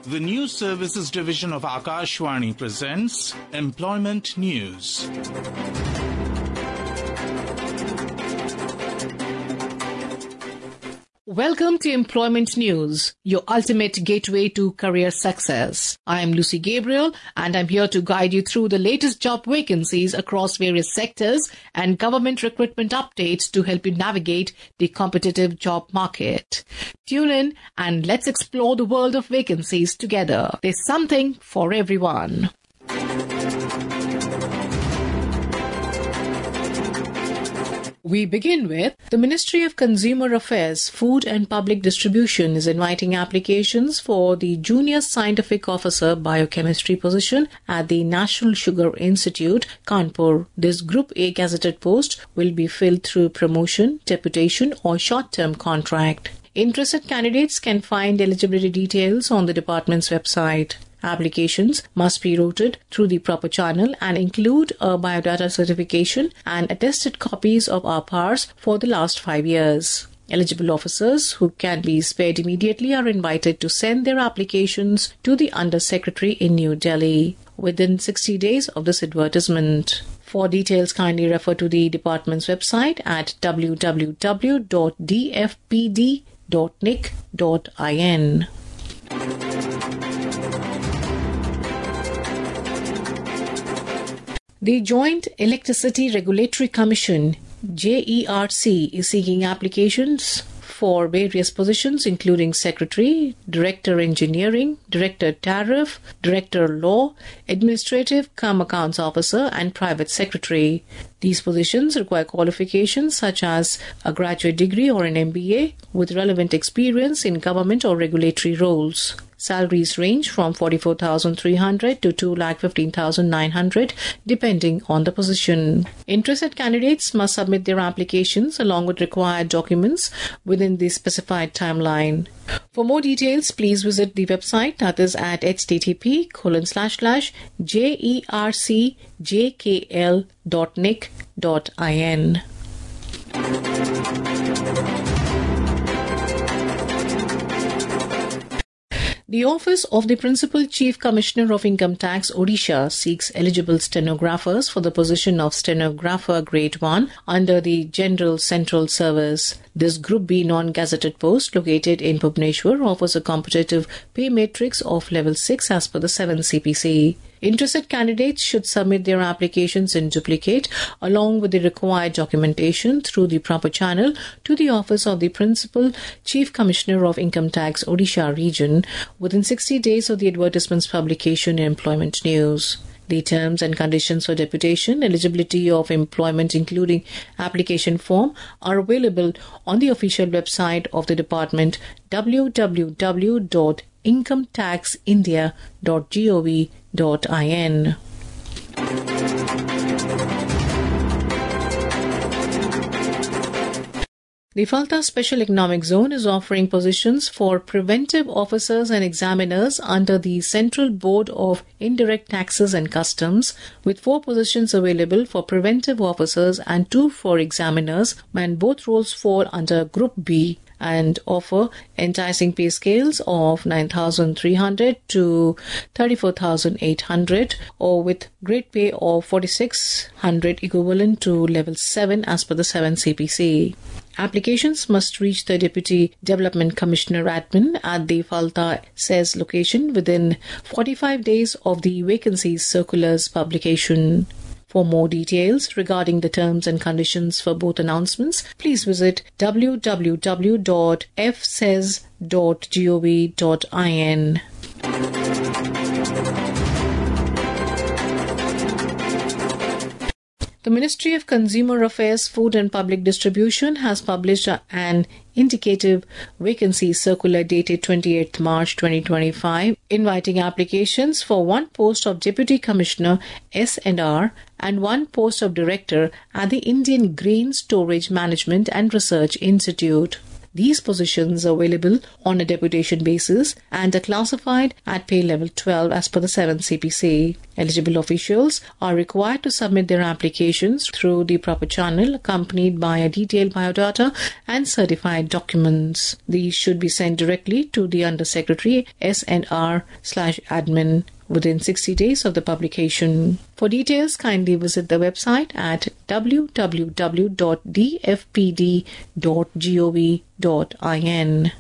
The News Services Division of Akashvani presents Employment News. Welcome to Employment News, your ultimate gateway to career success. I am Lucy Gabriel and I'm here to guide you through the latest job vacancies across various sectors and government recruitment updates to help you navigate the competitive job market. Tune in and let's explore the world of vacancies together. There's something for everyone. We begin with the Ministry of Consumer Affairs, Food and Public Distribution is inviting applications for the Junior Scientific Officer Biochemistry position at the National Sugar Institute, Kanpur. This Group A gazetted post will be filled through promotion, deputation or short-term contract. Interested candidates can find eligibility details on the department's website. Applications must be routed through the proper channel and include a biodata certification and attested copies of RPARs for the last 5 years. Eligible officers who can be spared immediately are invited to send their applications to the Under Secretary in New Delhi within 60 days of this advertisement. For details, kindly refer to the department's website at www.dfpd.nic.in. The Joint Electricity Regulatory Commission, JERC, is seeking applications for various positions including Secretary, Director Engineering, Director Tariff, Director Law, Administrative Accounts Officer and Private Secretary. These positions require qualifications such as a graduate degree or an MBA with relevant experience in government or regulatory roles. Salaries range from 44,300 to 2,15,900 depending on the position. Interested candidates must submit their applications along with required documents within the specified timeline. For more details, please visit the website, that is at http://jercjkl.nic.in. The Office of the Principal Chief Commissioner of Income Tax, Odisha, seeks eligible stenographers for the position of Stenographer Grade 1 under the General Central Service. This Group B non-gazetted post located in Bhubaneswar offers a competitive pay matrix of level 6 as per the 7th CPC. Interested candidates should submit their applications in duplicate along with the required documentation through the proper channel to the Office of the Principal Chief Commissioner of Income Tax, Odisha Region within 60 days of the advertisement's publication in Employment News. The terms and conditions for deputation, eligibility of employment including application form are available on the official website of the department www.incometaxindia.gov.in. The Falta Special Economic Zone is offering positions for preventive officers and examiners under the Central Board of Indirect Taxes and Customs, with 4 positions available for preventive officers and 2 for examiners, and both roles fall under Group B and offer enticing pay scales of 9,300 to 34,800 or with grade pay of 4,600 equivalent to level 7 as per the 7th CPC. Applications must reach the Deputy Development Commissioner Admin at the Falta SEZ location within 45 days of the vacancies circular's publication. For more details regarding the terms and conditions for both announcements, please visit www.fsez.gov.in. The Ministry of Consumer Affairs, Food and Public Distribution has published an indicative vacancy circular dated 28th March 2025, inviting applications for 1 post of Deputy Commissioner S&R and 1 post of Director at the Indian Grain Storage Management and Research Institute. These positions are available on a deputation basis and are classified at pay level 12 as per the 7th CPC. Eligible officials are required to submit their applications through the proper channel accompanied by a detailed biodata and certified documents. These should be sent directly to the Undersecretary SNR/admin within 60 days of the publication. For details, kindly visit the website at www.dfpd.gov.in.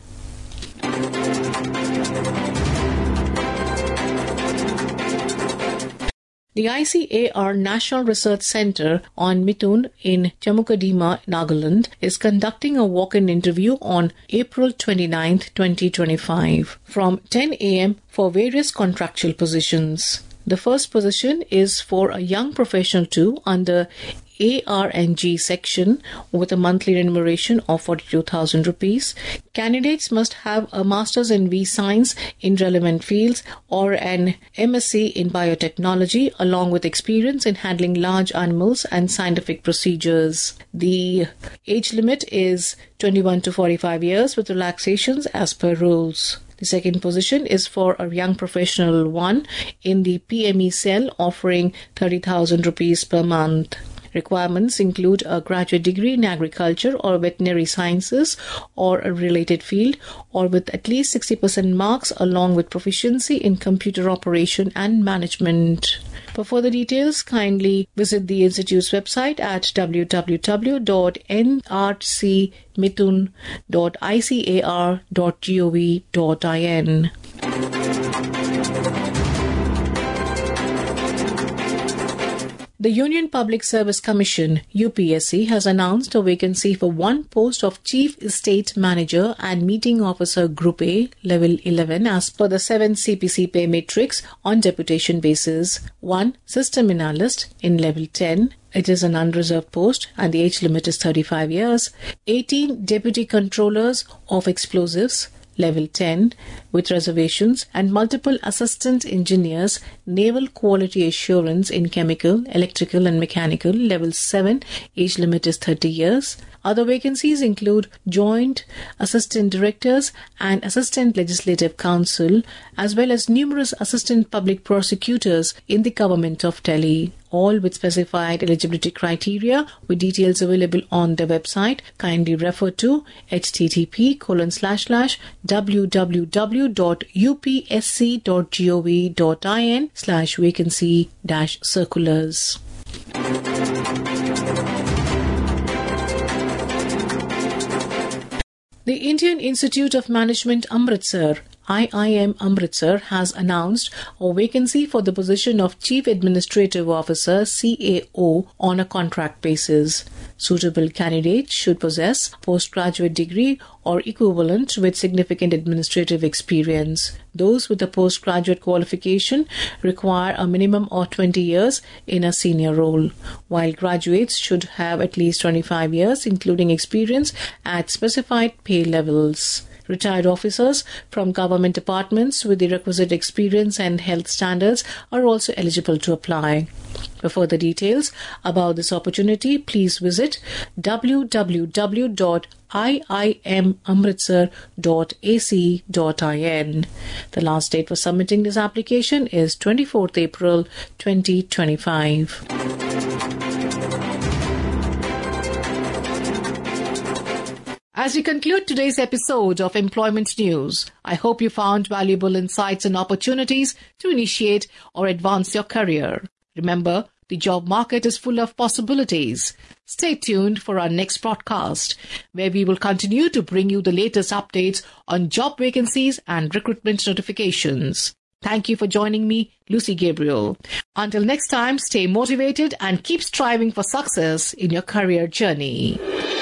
The ICAR National Research Centre on Mithun in Jammu-Kadima, Nagaland is conducting a walk-in interview on April 29, 2025 from 10 a.m. for various contractual positions. The first position is for a young professional 2 under AR&G section with a monthly remuneration of 42,000 rupees. Candidates must have a Master's in V-Science in relevant fields or an MSc in Biotechnology along with experience in handling large animals and scientific procedures. The age limit is 21 to 45 years with relaxations as per rules. The second position is for a young professional 1 in the PME cell offering 30,000 rupees per month. Requirements include a graduate degree in agriculture or veterinary sciences or a related field or with at least 60% marks along with proficiency in computer operation and management. For further details, kindly visit the Institute's website at www.nrcmithun.icar.gov.in. The Union Public Service Commission (UPSC) has announced a vacancy for one post of Chief Estate Manager and Meeting Officer Group A, Level 11 as per the 7th CPC pay matrix on deputation basis. 1 System Analyst in Level 10. It is an unreserved post and the age limit is 35 years. 18 Deputy Controllers of Explosives, Level 10, with reservations, and multiple assistant engineers, naval quality assurance in chemical, electrical and mechanical, Level 7, age limit is 30 years. Other vacancies include Joint Assistant Directors and Assistant Legislative Counsel, as well as numerous Assistant Public Prosecutors in the Government of Delhi, all with specified eligibility criteria, with details available on the website. Kindly refer to http://www.upsc.gov.in/vacancy-circulars. The Indian Institute of Management Amritsar IIM Amritsar has announced a vacancy for the position of Chief Administrative Officer CAO on a contract basis. Suitable candidates should possess postgraduate degree or equivalent with significant administrative experience. Those with a postgraduate qualification require a minimum of 20 years in a senior role, while graduates should have at least 25 years including experience at specified pay levels. Retired officers from government departments with the requisite experience and health standards are also eligible to apply. For further details about this opportunity, please visit www.iimamritsar.ac.in. The last date for submitting this application is 24th April 2025. As we conclude today's episode of Employment News, I hope you found valuable insights and opportunities to initiate or advance your career. Remember, the job market is full of possibilities. Stay tuned for our next podcast, where we will continue to bring you the latest updates on job vacancies and recruitment notifications. Thank you for joining me, Lucy Gabriel. Until next time, stay motivated and keep striving for success in your career journey.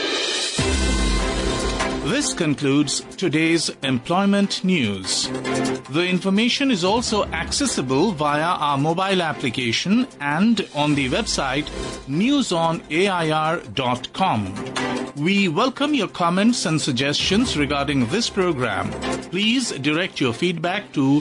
This concludes today's employment news. The information is also accessible via our mobile application and on the website newsonair.com. We welcome your comments and suggestions regarding this program. Please direct your feedback to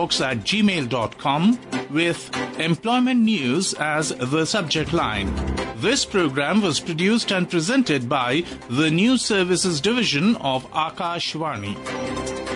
airnsttalks@gmail.com with employment news as the subject line. This program was produced and presented by the News Services Division of Akashvani.